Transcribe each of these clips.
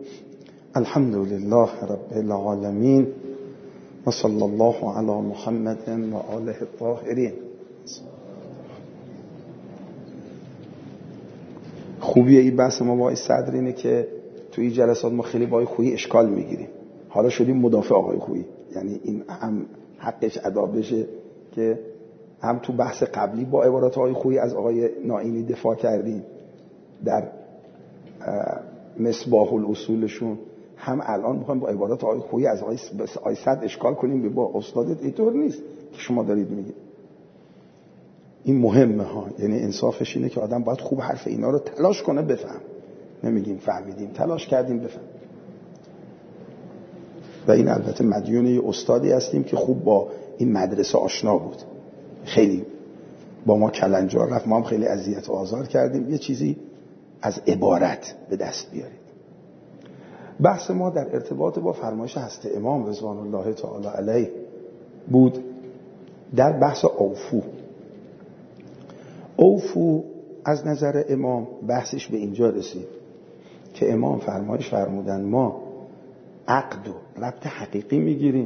الحمد لله رب العالمين و صلی الله علی محمد و آله الطاهرین. خوبیه این بحث ما با صدر اینه که توی جلسات ما خیلی با خویی اشکال میگیریم. حالا شدیم مدافع آقای خویی، یعنی این هم حقش ادا بشه که هم تو بحث قبلی با عبارات آقای خویی از آقای نائینی دفاع کردیم در مصباح الاصولشون، هم الان میخوایم با عبارات آقای خویی از آقای صدر اشکال کنیم. با استادت اینطور نیست که شما دارید میگید. این مهمه ها، یعنی انصافش اینه که آدم باید خوب حرف اینا رو تلاش کنه بفهم. نمیگیم فهمیدیم، تلاش کردیم بفهم. و این البته مدیون یه استادی هستیم که خوب با این مدرسه آشنا بود، خیلی با ما کلنجار رفت، ما هم خیلی اذیت و آزار کردیم. یه چیزی از عبارت به دست بیارید. بحث ما در ارتباط با فرمایش حضرت امام رضوان الله تعالی علیه بود در بحث اوفو از نظر امام بحثش به اینجا رسید که امام فرمایش فرمودن ما عقد و ربط حقیقی میگیریم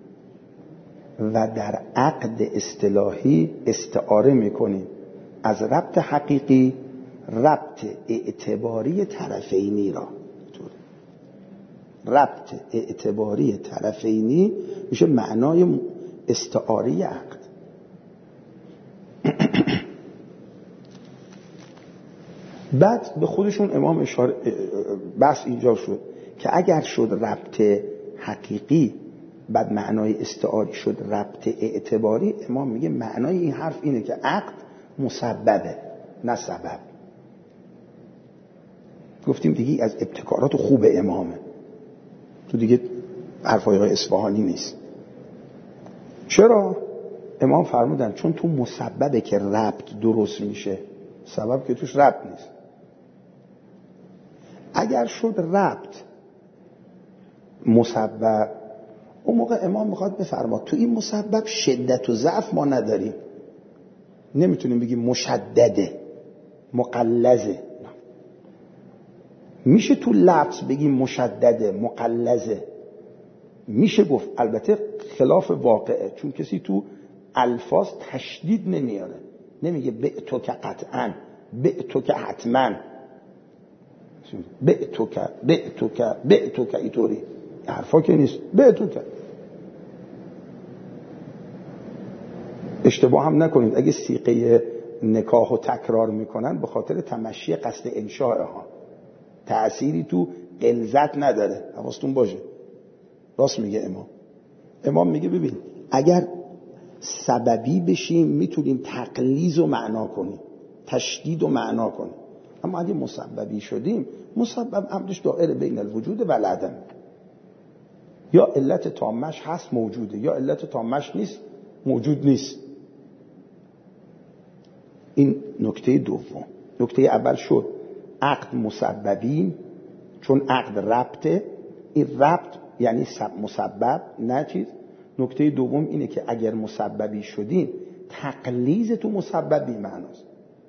و در عقد اصطلاحی استعاره میکنیم از ربط حقیقی ربط اعتباری طرفینی را. ربط اعتباری طرفینی میشه معنای استعاری عقد. بعد به خودشون امام اشاره بحث اینجا شد که اگر شد ربط حقیقی بعد معنای استعاری شد ربط اعتباری، امام میگه معنای این حرف اینه که عقد مسببه نه سبب. گفتیم دیگه از ابتکارات خوب امامه، تو دیگه حرفای اصفهانی نیست. چرا؟ امام فرمودن چون تو مسببه که ربط درست میشه، سبب که توش ربط نیست. اگر شد ربط مسبب، اون موقع امام میخواد بفرما تو این مسبب شدت و ضعف ما نداریم، نمیتونیم بگیم مشدده مقلزه. میشه تو لفظ بگیم مشدده مقلزه، میشه گفت، البته خلاف واقعه، چون کسی تو الفاظ تشدید نمیاره، نمیگه بعتو که قطعا، بعتو که حتما، بعتو که اینطوری حرفا که نیست. بعتو که اشتباه هم نکنید، اگه صیغه نکاح و تکرار میکنن به خاطر تمشی قصد انشاء ها، تأثیری تو غلظت نداره، حواستون باشه. راست میگه امام میگه ببین اگر سببی بشیم میتونیم تقلیز و معنا کنیم، تشدید و معنا کنیم، اما اگه مسببی شدیم، مسبب امرش دائره بین الوجود و العدم، یا علت تامش هست موجوده، یا علت تامش نیست موجود نیست. این نکته دوم. نکته اول شد عقد مسببی، چون عقد ربطه، این ربط یعنی مسبب نه چیز. نکته دوم اینه که اگر مسببی شدیم تقلیز تو مسبب بی معناست،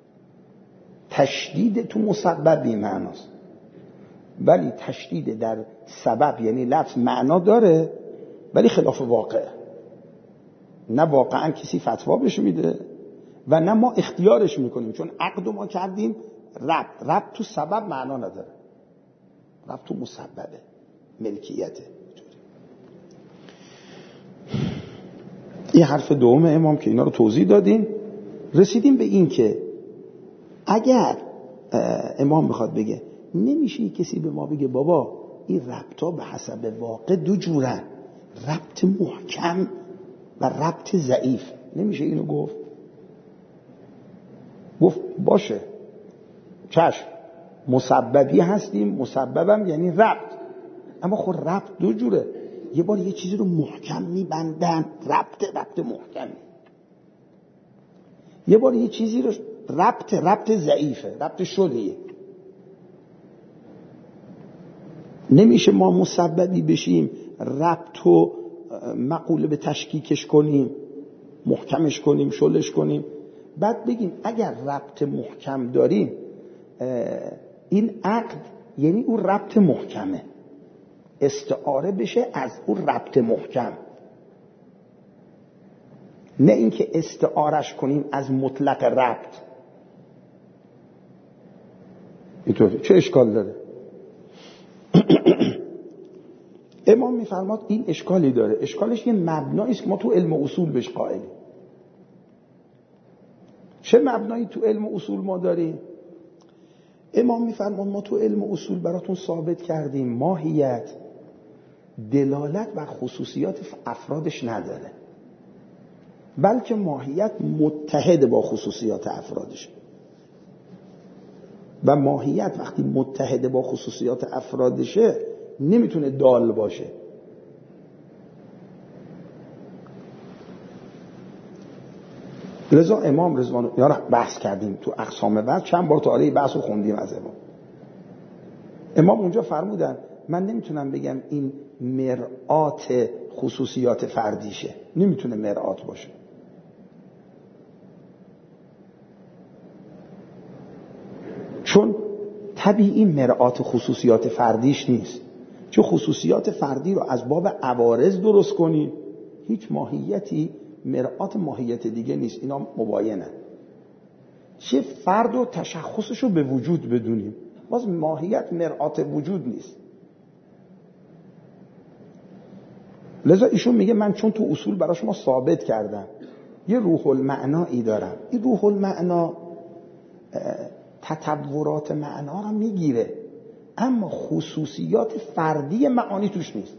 تشدید تو مسبب بی معناست. ولی تشدید در سبب یعنی لفظ معنا داره ولی خلاف واقع، نه واقعا کسی فتوا بهش میده و نه ما اختیارش میکنیم، چون عقد ما کردیم ربط تو سبب معنا نداره، ربط تو مسببه، ملکیته. این حرف دوم امام که اینا رو توضیح دادیم. رسیدیم به این که اگر امام میخواد بگه نمیشه کسی به ما بگه بابا این ربطا به حسب واقع دو جورن، ربط محکم و ربط ضعیف، نمیشه اینو گفت باشه چشم، مسببی هستیم، مسببم یعنی ربط، اما خود ربط دو جوره. یه بار یه چیزی رو محکم میبندن، ربط محکمی، یه بار یه چیزی رو ربط ضعیفه، ربط شلیه. نمیشه ما مسببی بشیم ربط و مقوله به تشکیکش کنیم، محکمش کنیم، شلش کنیم، بعد بگیم اگر ربط محکم داریم این عقد یعنی اون ربط محکمه، استعاره بشه از اون ربط محکم، نه اینکه استعارش کنیم از مطلق ربط. اینطوری چه اشکال داره؟ امام میفرماد این اشکالی داره. اشکالش یه مبنایی است که ما تو علم اصول بهش قائلیم. چه مبنایی تو علم اصول ما داریم؟ امام میفرماد ما تو علم اصول براتون ثابت کردیم ماهیت دلالت بر خصوصیات افرادش نداره، بلکه ماهیت متحد با خصوصیات افرادش، و ماهیت وقتی متحد با خصوصیات افرادشه نمیتونه دال باشه. لذا امام رضوان یا بحث کردیم تو اقسام وضع، چند بار تعالی بحث رو خوندیم از امام اونجا فرمودن من نمیتونم بگم این مرآت خصوصیات فردیشه، نمیتونه مرآت باشه. چون طبیعی مرآت خصوصیات فردیش نیست. چون خصوصیات فردی رو از باب عوارض درست کنی، هیچ ماهیتی مرآت ماهیت دیگه نیست. اینا مباینه. چه فرد و تشخصش رو به وجود بدونیم، باز ماهیت مرآت وجود نیست. لذا ایشون میگه من چون تو اصول برای شما ثابت کردم یه روح المعنایی دارم، این روح المعنا تطورات معنا رو میگیره اما خصوصیات فردی معانی توش نیست.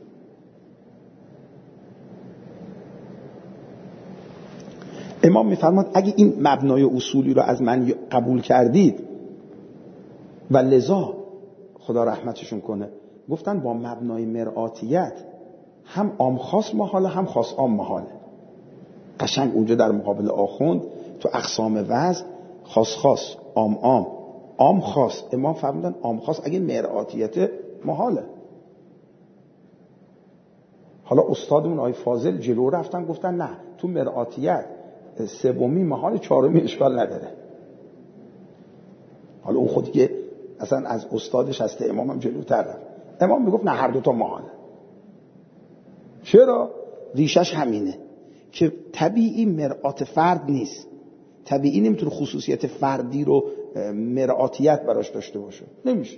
امام میفرماد اگه این مبنای اصولی رو از من قبول کردید و لذا خدا رحمتشون کنه گفتن با مبنای مرآتیت هم عام خاص محاله هم خاص عام محاله. قشنگ اونجا در مقابل آخوند تو اقسام وضع خاص خاص عام عام عام خاص، امام فرمودن عام خاص اگه مرآتیت محاله. حالا استادمون آقای فاضل جلو رفتن گفتن نه تو مرآتیت سومی محال چهارمی اشکال نداره. حالا اون خودی که اصلا از استادش هسته امام هم جلوتر رفت. امام میگفت نه هر دوتا محاله. چرا؟ ریشش همینه که طبیعی مرآت فرد نیست. طبیعی نمیتونه خصوصیت فردی رو مرآتیت براش داشته باشه، نمیشه.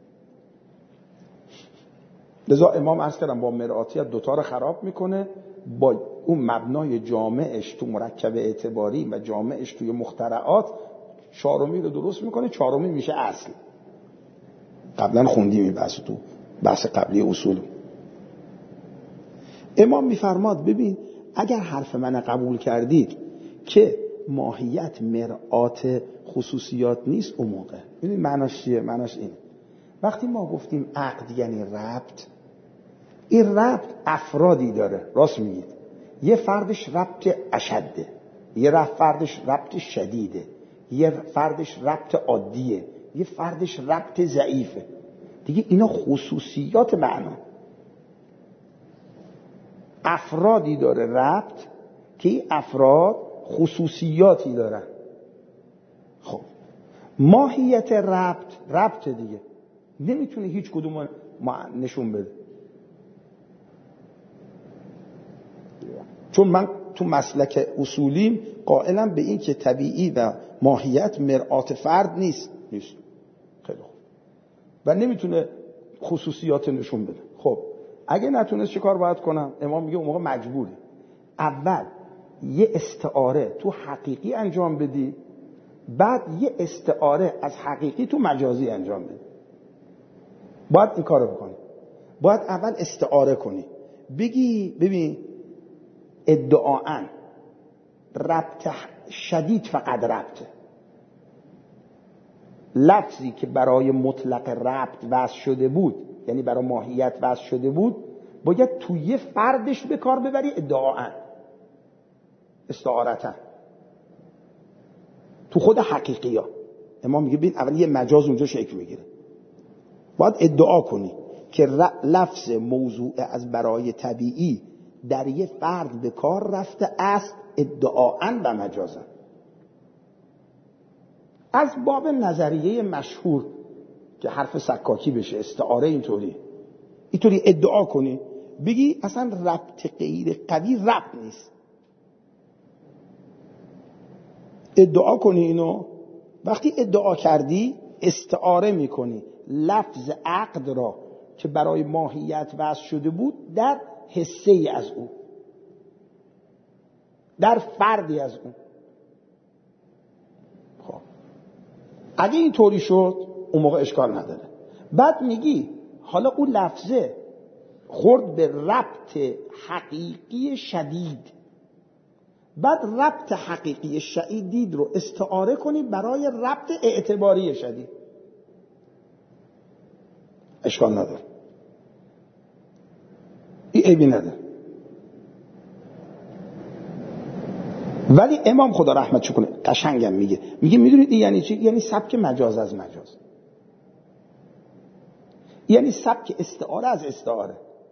لذا امام عرض کردم با مرآتیت دوتا رو خراب میکنه، با اون مبنای جامعش تو مرکب اعتباری و جامعش توی مخترعات چهارمی رو درست میکنه، چهارمی میشه اصل. قبلا خوندیم این بحث تو بحث قبلی اصول. امام میفرماد ببین اگر حرف من قبول کردید که ماهیت مرآت خصوصیات نیست، اون موقع ببین معناش چیه؟ معناش این وقتی ما گفتیم عقد یعنی ربط، این ربط افرادی داره. راست میگید. یه فردش ربط اشده، یه فردش ربط شدیده، یه فردش ربط عادیه، یه فردش ربط ضعیفه. دیگه اینا خصوصیات معنا. افرادی داره ربط که این افراد خصوصیاتی دارن. خب ماهیت ربط دیگه نمیتونه هیچ کدوم نشون بده. چون من تو مسلک اصولیم قائلم به این که طبیعی و ماهیت مرآت فرد نیست. خیلی خوب. و نمیتونه خصوصیات نشون بده. خب اگه نتونست چه کار باید کنم؟ امام میگه اون موقع مجبوری اول یه استعاره تو حقیقی انجام بدی، بعد یه استعاره از حقیقی تو مجازی انجام بدی. باید این کارو بکنی. باید اول استعاره کنی، بگی ببین ادعاً ربط شدید فقط ربطه. لفظی که برای مطلق ربط وضع شده بود، یعنی برای ماهیت وضع شده بود، باید توی فردش به کار ببری ادعاً استعارتا تو خود حقیقی ها. امام میگه ببین اول یه مجاز اونجا شکل میگیره. باید ادعا کنی که لفظ موضوع از برای طبیعی در یه فرد به کار رفته است ادعاً و مجازاً. از باب نظریه مشهور که حرف سکاکی بشه، استعاره اینطوری ادعا کنی بگی اصلا ربط غیر قوی ربط نیست، ادعا کنی اینو. وقتی ادعا کردی استعاره میکنی لفظ عقد را که برای ماهیت وضع شده بود در حصه ای از او، در فردی از اون. خب اگه اینطوری شد اون موقع اشکال نداره. بعد میگی حالا اون لفظه خورد به ربط حقیقی شدید، بعد ربط حقیقی شدید رو استعاره کنی برای ربط اعتباری شدید، اشکال نداره، این عیبی نداره. ولی امام خدا رحمتش کنه قشنگم میگه میدونید این یعنی چی؟ یعنی سبک مجاز از مجاز، یعنی سبک استعاره از استعاره.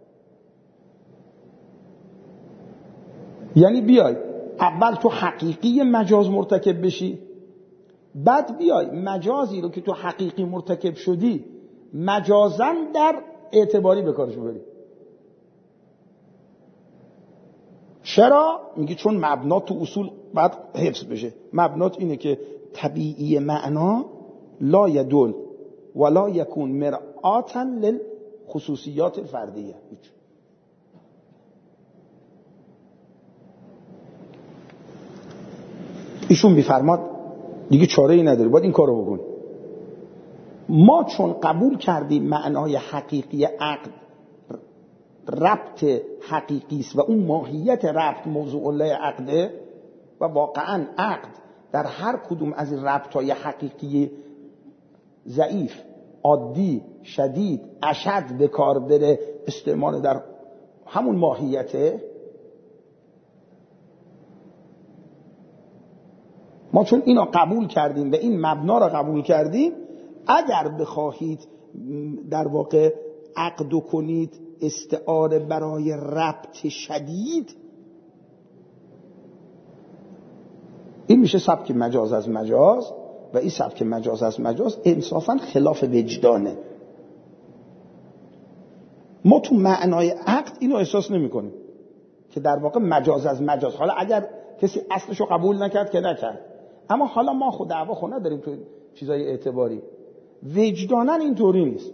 یعنی بیای اول تو حقیقی مجاز مرتکب بشی، بعد بیای مجازی رو که تو حقیقی مرتکب شدی مجازن در اعتباری به کارش ببری. چرا؟ میگه چون مبنا تو اصول باید حفظ بشه. مبنات اینه که طبیعی معنا لا یدل ولا یکون مرآتا للخصوصیات الفردیه. ایشون میفرماد دیگه چاره ای نداری، باید این کارو بکن. ما چون قبول کردیم معنای حقیقی عقد ربط حقیقی است و اون ماهیت ربط موضوع الله عقده و واقعا عقد در هر کدوم از این ربط‌های حقیقی ضعیف، عادی، شدید، اشد به کار بره استعمال در همون ماهیته. ما چون اینو قبول کردیم و این مبنا را قبول کردیم، اگر بخواهید در واقع عقد کنید استعاره برای ربط شدید، این میشه سبک مجاز از مجاز و این سبک مجاز از مجاز انصافا خلاف وجدانه. ما تو معنای عقد اینو احساس نمی کنیم که در واقع مجاز از مجاز. حالا اگر کسی اصلشو قبول نکرد که نکرد، اما حالا ما خود دعوا خود نداریم تو چیزای اعتباری. وجدانن اینطوری نیست.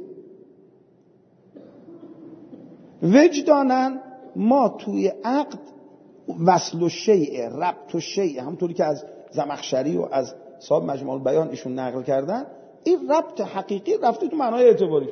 وجدانن ما توی عقد وصل و شیء، ربط و شیء، همونطوری که از زمخشری و از صاحب مجموع البیان ایشون نقل کردن، این ربط حقیقی رفته تو معنای اعتباری.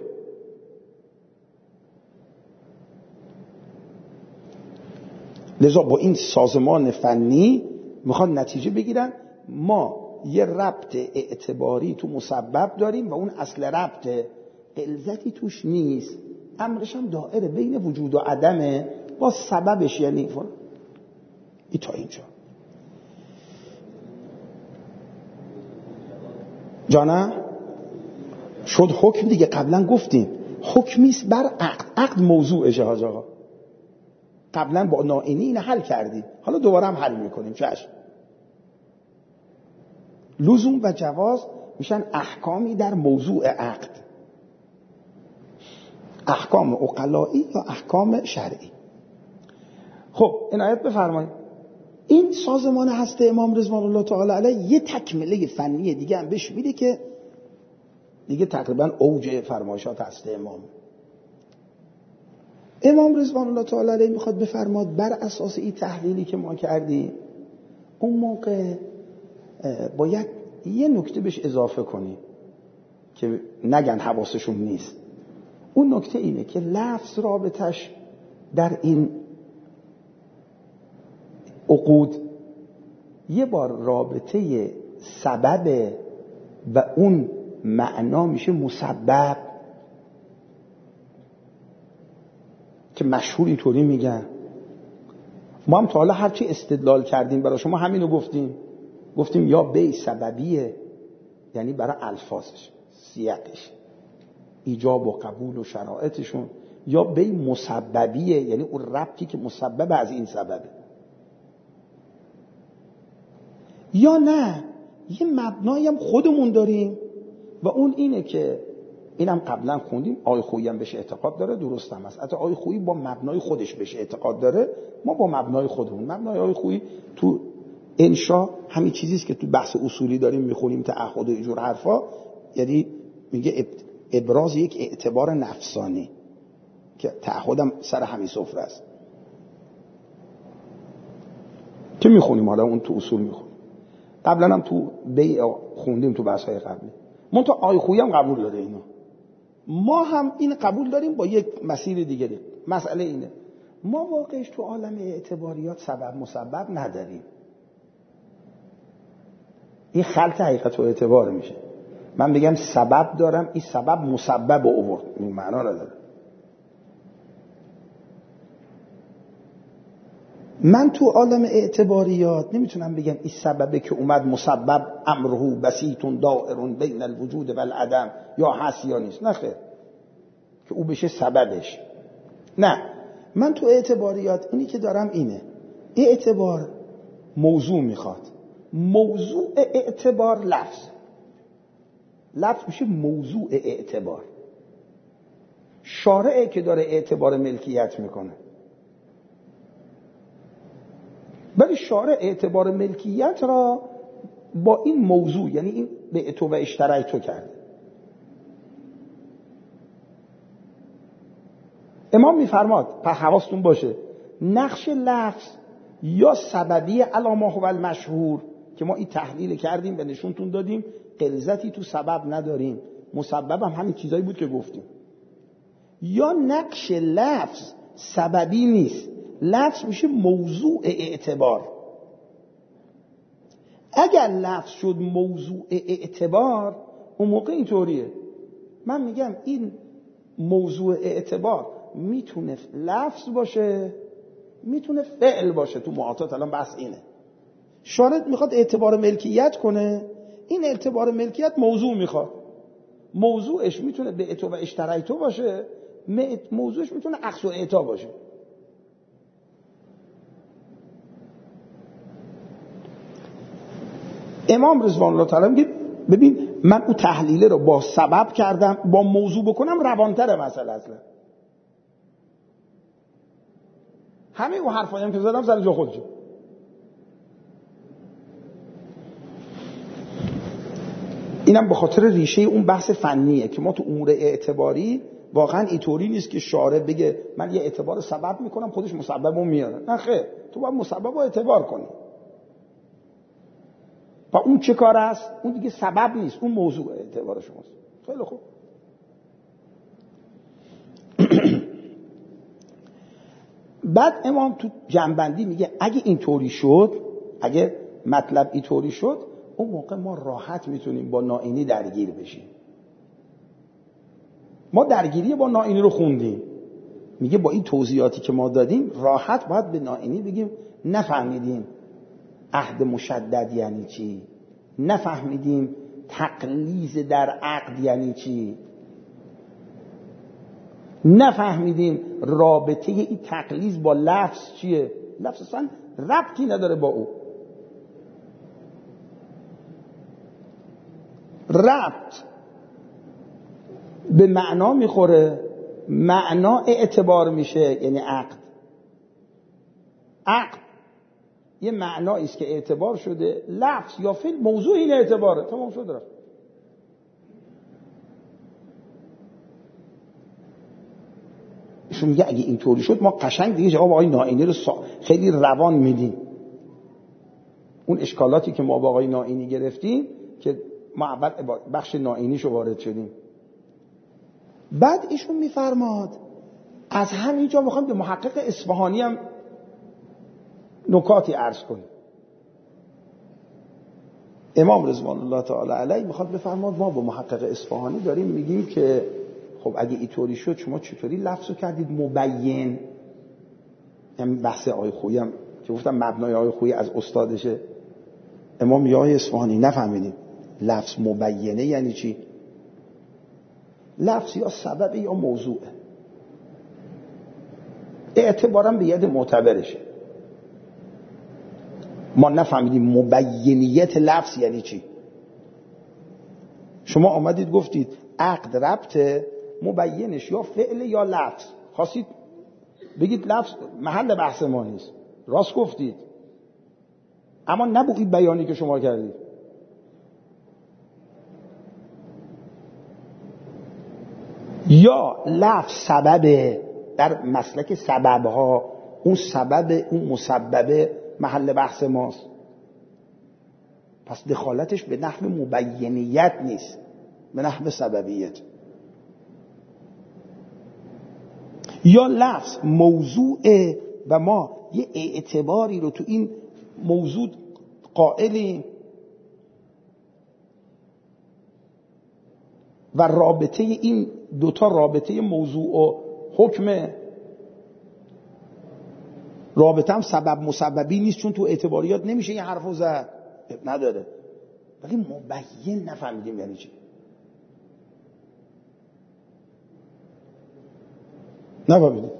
لذا با این سازمان فنی میخوان نتیجه بگیرن ما یه ربط اعتباری تو مسبب داریم و اون اصل ربط غلظتی توش نیست، امرش هم دائره بین وجود و عدمه با سببش. یعنی این تا اینجا جانم شد حکم دیگه. قبلا گفتیم حکمیست بر عقد. عقد موضوعشه حاج آقا. قبلا با نائینی این حل کردیم، حالا دوباره هم حل میکنیم. چشم. لزوم و جواز میشن احکامی در موضوع عقد، احکام عقلایی یا احکام شرعی. خب عنایت بفرمایید. این سازمان هسته امام رضوان الله تعالی علیه یه تکمله فنی دیگه هم بهش میده که دیگه تقریبا اوج فرمایشات هسته امام رضوان الله تعالی علیه میخواد بفرماد بر اساس این تحلیلی که ما کردیم اون موقع باید یه نکته بهش اضافه کنیم که نگن حواسشون نیست. اون نکته اینه که لفظ رابطش در این عقود یه بار رابطه سبب و اون معنا میشه مسبب، که مشهور اینطوری میگن. ما هم تا حالا هرچی استدلال کردیم برای شما همینو گفتیم یا بی سببیه، یعنی برای الفاظش، سیاقش، ایجاب و قبول و شرایطشون، یا بی مسببیه، یعنی اون ربطی که مسبب از این سببه، یا نه یه مبنایی هم خودمون داریم و اون اینه که اینم قبلا خوندیم. آقای خویی هم بهش اعتقاد داره، درست هم است. حتی آقای خویی با مبنای خودش بهش اعتقاد داره، ما با مبنای خودمون. مبنای آقای خویی تو انشا همین چیزی است که تو بحث اصولی داریم میخونیم، تعهد و اینجور حرفا. یعنی میگه ابراز یک اعتبار نفسانی که تعهدم سر همین سفره است که میخونیم. حالا اون تو اصول میخونیم، قبلا هم تو بیع خوندیم تو بحث‌های قبلی. منتها آقای خویی هم قبول داره اینو، ما هم این قبول داریم با یک مسیر دیگری. مسئله اینه ما واقعش تو عالم اعتباریات سبب مسبب نداریم. این خلط حقیقت و اعتبار میشه. من بگم سبب دارم، این سبب مسبب آورد، این معنا نداره. من تو عالم اعتباریات نمیتونم بگم این سببه که اومد مسبب امره بسیط دائر بین الوجود و العدم، یا هست یا نیست. نه خیر که او بشه سببش. نه، من تو اعتباریات اینی که دارم اینه، اعتبار موضوع میخواد. موضوع اعتبار لفظ میشه موضوع اعتبار. شارعه که داره اعتبار ملکیت میکنه، ولی شارع اعتبار ملکیت را با این موضوع، یعنی این به تو و اشترای تو کرده. امام میفرماد پس حواستون باشه نقش لفظ یا سببی علامه و المشهور که ما این تحلیل کردیم و نشونتون دادیم غلظتی تو سبب نداریم، مسبب هم همین چیزایی بود که گفتیم، یا نقش لفظ سببی نیست، لفظ میشه موضوع اعتبار. اگر لفظ شد موضوع اعتبار اون موقع اینطوریه، من میگم این موضوع اعتبار میتونه لفظ باشه، میتونه فعل باشه. تو معاطات الان بحث اینه، شارع میخواد اعتبار ملکیت کنه، این اعتبار ملکیت موضوع میخواد، موضوعش میتونه به اتو و اشترای تو باشه، موضوعش میتونه اخذ و اعطا باشه. امام رضوان الله تعالی میگه ببین من اون تحلیله رو با سبب کردم، با موضوع بکنم روانتره مسئله. اصلا همه اون حرفایی هم که زدم سر جا خودشه. اینم به خاطر ریشه اون بحث فنیه که ما تو امور اعتباری واقعا اینطوری نیست که شارع بگه من یه اعتبار سبب میکنم خودش مسببو میاره. نه خیر، تو باید مسببو اعتبار کنی. و اون چه کار است؟ اون دیگه سبب نیست، اون موضوع اعتبار شماست. خیلی خوب. بعد امام تو جنبندی میگه اگه اینطوری شد، اگه مطلب اینطوری شد، اون موقع ما راحت میتونیم با نائینی درگیر بشیم. ما درگیری با نائینی رو خوندیم، میگه با این توضیحاتی که ما دادیم راحت باید به نائینی بگیم نفهمیدیم عهد مشدد یعنی چی، نفهمیدیم تقلیز در عقد یعنی چی، نفهمیدیم رابطه این تقلیز با لفظ چیه. لفظ اصلا ربطی نداره با او، ربط به معنا میخوره، معنا اعتبار میشه، یعنی عقد یه معنایی است که اعتبار شده، لفظ یا فعل موضوع این اعتباره، تمام شد رفت. ایشون میگه اگه اینطوری شد ما قشنگ دیگه جواب آقای نائینی رو خیلی روان میدیم. اون اشکالاتی که ما با آقای نائینی گرفتیم که ما اول بخش نائینیشو وارد شدیم، بعد ایشون میفرماد از همینجا میخوام به محقق اصفهانی هم نکاتی عرض کنیم. امام رضوان الله تعالی علیه میخواد بفرماد ما با محقق اصفهانی داریم میگیم که خب اگه اینطوری شد شما چطوری لفظو کردید مبین؟ یعنی بحث آقای خویی هم که گفتم مبنای آقای خویی از استادشه. امام یا اصفهانی نفهمیدیم لفظ مبینه یعنی چی؟ لفظ یا سبب یا موضوعه، اعتبارا به ید معتبرشه. ما نفهمیدیم مبینیت لفظ یعنی چی. شما آمدید گفتید عقد ربط مبینش یا فعل یا لفظ. خواستید بگید لفظ محل بحث ما نیست، راست گفتید، اما نبوید بیانی که شما کردید. یا لفظ سبب، در مسلک سببها اون سبب اون مسببه محل بحث ماست، پس دخالتش به نحو مبینیت نیست، به نحو سببیت. یا لفظ موضوعه و ما یه اعتباری رو تو این موضوع قائلیم و رابطه این دوتا رابطه موضوع و حکمه، رابطه هم سبب مسببی نیست، چون تو اعتباریات نمیشه این حرفو زد، نداره، ولی مبین نفهمیدیم یعنی چی. نفهمیدیم.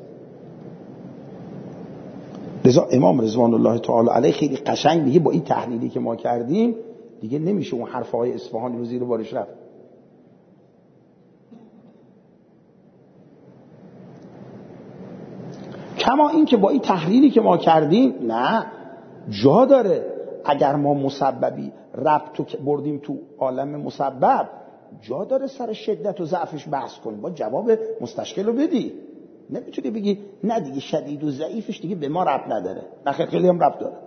لذا امام رضوان الله تعالی علیه خیلی قشنگ میگه با این تحلیلی که ما کردیم دیگه نمیشه اون حرفهای اصفهانی رو زیر بارش رفت. کما این که با این تحلیلی که ما کردیم نه جا داره، اگر ما مسببی ربط رو بردیم تو عالم مسبب جا داره سر شدت و ضعفش بحث کنیم، با جواب مستشکل رو بدی. نمیتونی بگی نه دیگه شدید و ضعیفش دیگه به ما ربط نداره، نه خیلی هم ربط داره.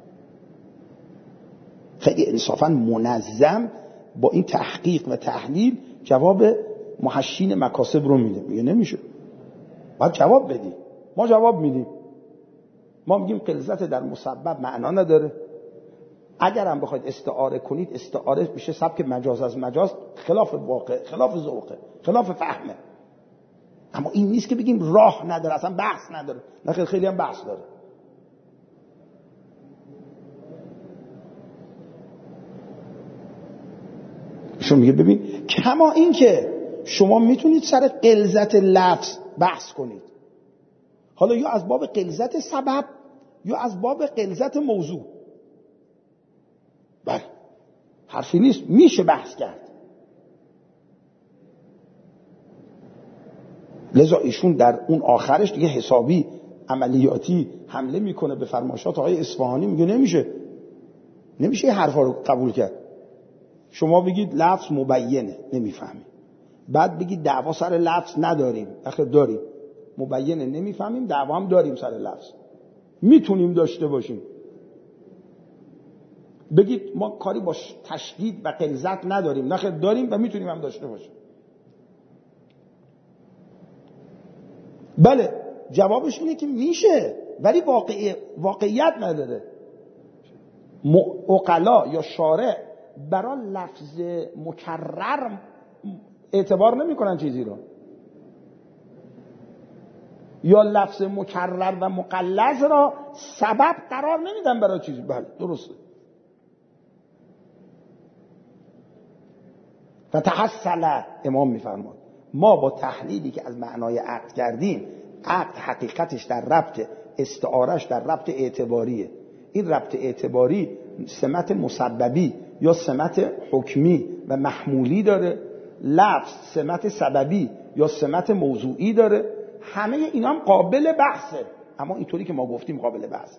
خیلی انصافا منظم با این تحقیق و تحلیل جواب محشین مکاسب رو میده. میگه نمیشه، باید جواب بدی. ما جواب میدیم، ما میگیم غلظت در مسبب معنا نداره. اگر هم بخواید استعاره کنید، استعاره میشه سبک مجاز از مجاز، خلاف واقع، خلاف ذوقه، خلاف فهمه. اما این نیست که بگیم راه نداره، اصلا بحث نداره. نه خیلی هم بحث داره. شما میگه ببین کما این که شما میتونید سر غلظت لفظ بحث کنید، حالا یا از باب غلظت سبب یا از باب غلظت موضوع. بله حرفی نیست، میشه بحث کرد. لذا ایشون در اون آخرش دیگه حسابی عملیاتی حمله میکنه به فرمایشات آقای اصفهانی، میگه نمیشه این حرفا رو قبول کرد. شما بگید لفظ مبینه، نمیفهمیم، بعد بگید دعوا سر لفظ نداریم، آخه داریم، مبینه نمیفهمیم، دعوا هم داریم سر لفظ، میتونیم داشته باشیم. بگید ما کاری با تشدید و غلظت نداریم، نه خیلی داریم و میتونیم هم داشته باشیم. بله جوابش اینه که میشه، ولی واقعیت نداره. عقلا یا شارع برای لفظ مکرر اعتبار نمی کنن چیزی رو، یا لفظ مکرر و مقلظ را سبب قرار نمیدن برای چیزی. بله درسته. و تحصل امام میفرماد ما با تحلیلی که از معنای عقد کردیم، عقد حقیقتش در ربط استعارش در ربط اعتباریه. این ربط اعتباری سمت مسببی یا سمت حکمی و محمولی داره، لفظ سمت سببی یا سمت موضوعی داره. همه اینا هم قابل بحثه، اما اینطوری که ما گفتیم قابل بحثه.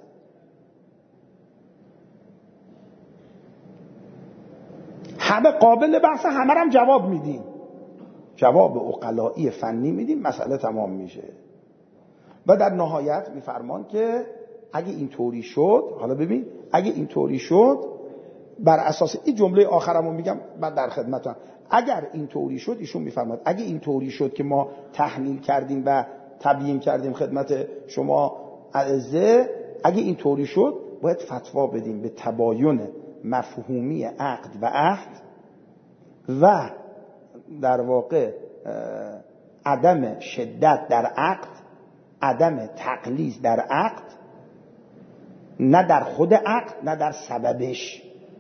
همه قابل بحثه، همه هم جواب میدیم، جواب عقلایی فنی میدیم، مسئله تمام میشه. و در نهایت میفرمان که اگه اینطوری شد، حالا ببین اگه اینطوری شد، بر اساس این جمله آخرمو میگم بعد در خدمتم، اگر اینطوری شد، ایشون میفرماد اگه اینطوری شد که ما تحلیل کردیم و تبیین کردیم خدمت شما اعزه، اگه اینطوری شد باید فتوا بدیم به تباین مفهومی عقد و عهد و در واقع عدم شدت در عقد، عدم تقلیص در عقد، نه در خود عقد نه در سببش.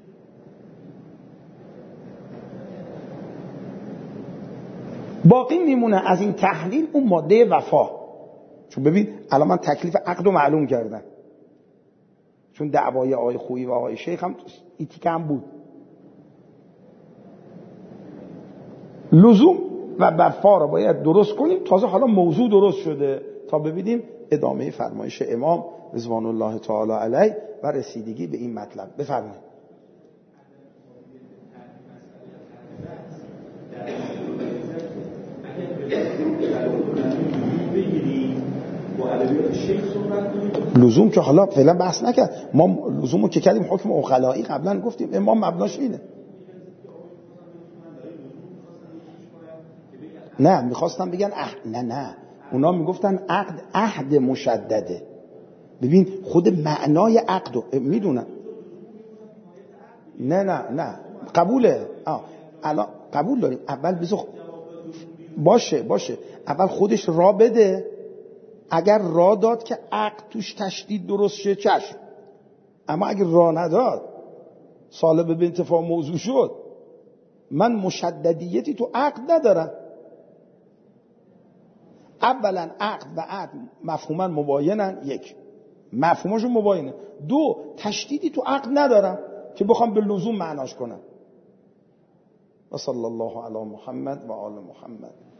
باقی میمونه از این تحلیل اون ماده وفا. چون ببین الان من تکلیف عقد رو معلوم کردم، چون دعوای آقای خویی و آقای شیخ هم ایتیکه هم بود. لزوم و وفا رو باید درست کنیم. تازه حالا موضوع درست شده تا ببینیم ادامه فرمایش امام رضوان الله تعالی علیه و رسیدگی به این مطلب. بفرمایید. لزوم که حالا فعلا بحث نکرد، ما لزومو که کردیم حکم عقلایی قبلا گفتیم، امام مبناش اینه. نه میخواستم بگن نه اونا میگفتن عهد مشدده. ببین خود معنای عقدو میدونن. نه قبوله. الان قبول داریم. اول بذار باشه اول خودش را بده. اگر را داد که عقد توش تشدید درست شه چشم، اما اگر را نداد سالب به انتفاع موضوع شد. من مشددیتی تو عقد ندارم. اولا عقد و عقد مفهوما مباینن، یک مفهومشون مباینه، دو تشدیدی تو عقد ندارم که بخوام به لزوم معناش کنم. و صلی الله علی محمد و آل محمد.